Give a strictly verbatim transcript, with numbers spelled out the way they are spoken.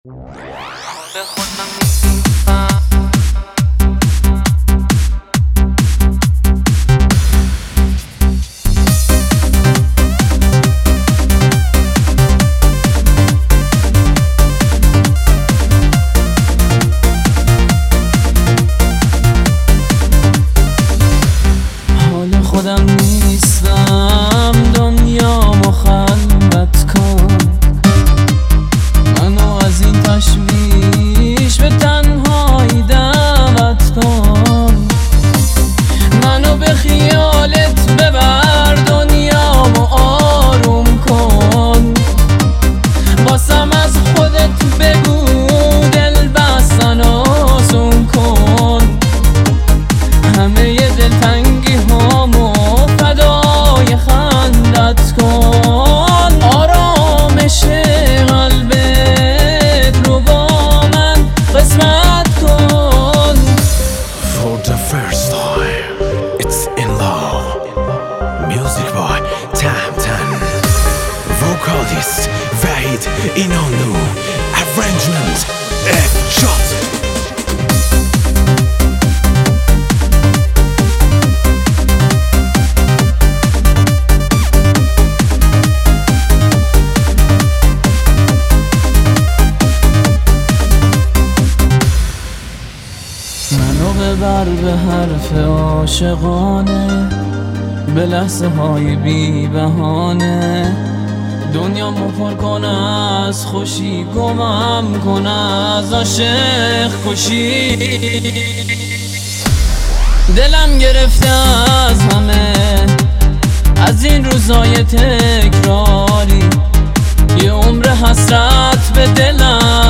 حال خودم نیستم، دنیامو خلوت کن، منو از این تشویش به تنهایی دعوت کن، منو به خیالت ببر، دنیامو آروم کن، باسم از خودت بگو دل بستن آسون کن، همه دلتنگی هامو فدای خندت کن، آرامش قلبت رو با من قسمت کن. For the first time, it's in love. Music by Tamtan. Vocalist Vahid Inanlu. Arrangement F-Shot. منو ببر به حرف عاشقانه، به لحظه های بی بهانه، دنیامو پر کن از خوشی، گمم کن از عاشق کشی، دلم گرفته از همه از این روزای تکراری، یه عمر حسرت به دلم